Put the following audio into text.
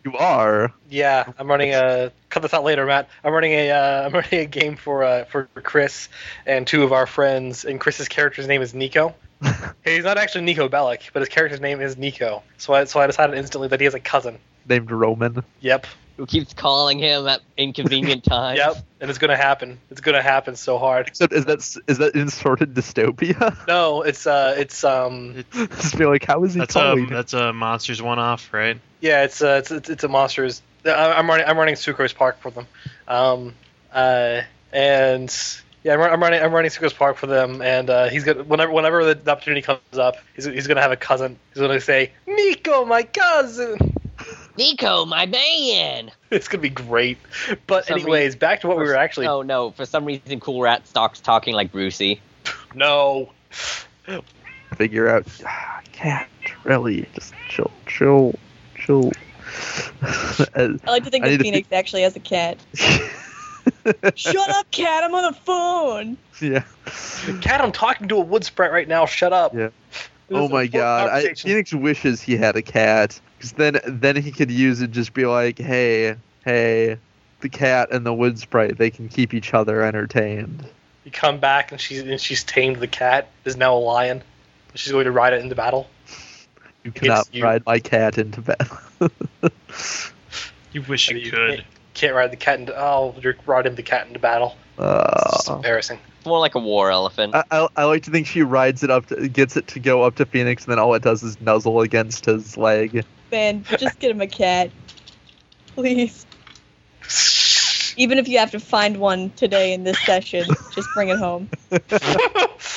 You are. Yeah, I'm running a. Cut this out later, Matt. I'm running a game for Chris and two of our friends, and Chris's character's name is Nico. He's not actually Nico Bellic, but his character's name is Nico. So I decided instantly that he has a cousin. Named Roman. Yep. Who keeps calling him at inconvenient times. Yep. And it's gonna happen. It's gonna happen so hard. Except is that inserted dystopia? No, it's Just be like, how is he calling? That's a Monsters one-off, right? yeah, it's a monsters. I'm running Sucrose Park for them. And yeah, I'm running Sucrose Park for them, and he's gonna whenever the opportunity comes up, he's gonna have a cousin. He's gonna say, "Nico, my cousin." Nico, my man! It's gonna be great. But For some anyways, back to what we were actually. Oh no, for some reason Cool Rat starts talking like Brucey. No. Figure out. Can't really just chill. I like to think that Phoenix actually has a cat. Shut up, cat! I'm on the phone. Yeah. Cat, I'm talking to a wood sprite right now. Shut up. Yeah. This Oh is my a full god! conversation. Phoenix wishes he had a cat, because then he could use it. Just be like, hey, the cat and the wood sprite, they can keep each other entertained. You come back and she's tamed the cat. Is now a lion. She's going to ride it into battle. You cannot you. ride my cat into battle. You wish you could. Can't ride the cat into. Oh, you're riding the cat into battle. It's embarrassing. More like a war elephant. I like to think she rides it up, gets it to go up to Phoenix, and then all it does is nuzzle against his leg. Man, just get him a cat. Please. Even if you have to find one today in this session, just bring it home.